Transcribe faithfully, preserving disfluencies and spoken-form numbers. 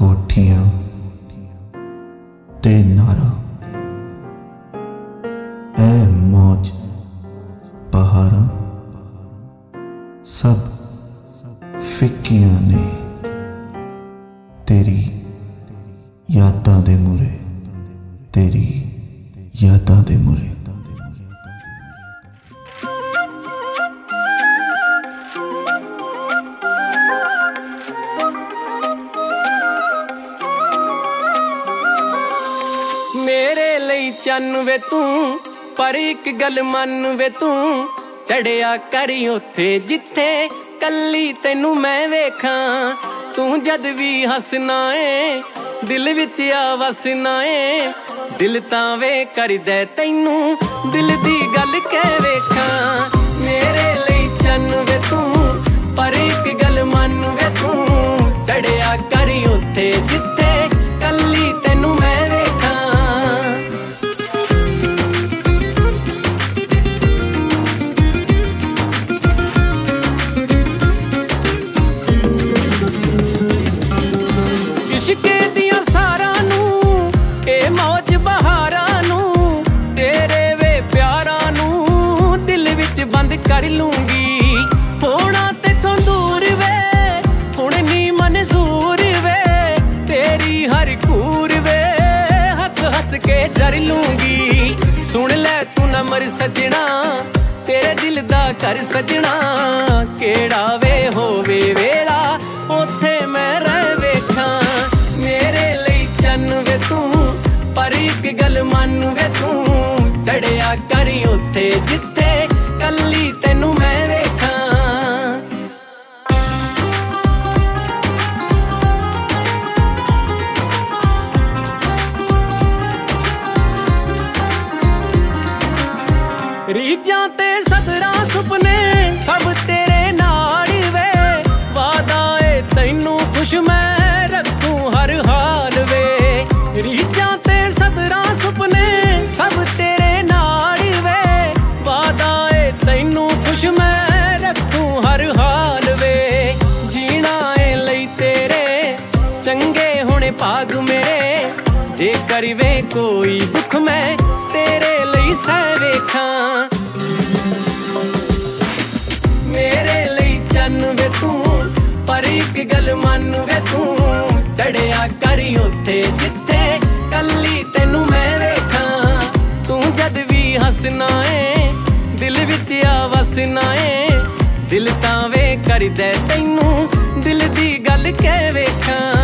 कोठियां ते नारा ऐ मौज पहाड़ा सब फिक्कियां ने तेरी यादां दे मुरे तेरी यादां दे मुरे। मेरे लई चन्न वे तू पर एक गल मन वे तू चढ़िया करी उथे जिथे कल्ली तेनू मैं वेखां। तू जद भी हसना है दिल विच आ वसना है दिल तां वे कर दे तैनू दिल दी गल कह वेखां। मेरे लई चन्न वे तू पर एक गल मन वे तू चढ़िया करी उथे जिथे कल्ली तेनू मैं बंद कर लूंगी होना तेथों दूर वे हुण नी मंजूर वे तेरी हर कूर वे हस हस के जर लूंगी। सुन ले तू न मर सजना तेरे दिल दा कर सजना केड़ा वे होवे वेला ओथे मैं रह वेखां। मेरे लई चन्न वे तू पर एक गल मन वे तू चढ़िया करी उथे जिथे कल्ली तेनू मैं वेखां। रीजां ते सदरां सुपने सब तेरे नाल वे वादा ए तैनू खुश मैं रखूं हर हाल वे। रीजां ते सदरां सुपने सब तेरे नाल वे वादा ए तैनू खुश मैं रखूं हर हाल वे। जीना ए लई तेरे चंगे होने भाग मेरे जे करिवे कोई दुख मैं तेरे लई सह वेखां। मेरे लई चन्न वे तू पर एक गल मन वे तू चढ़िया करी उथे जिथे कल्ली तेनू मैं वेखां। तू जद भी हसना है दिल विच आ वसना है दिल तां वे कर दे तैनू दिल दी गल कह वेखां।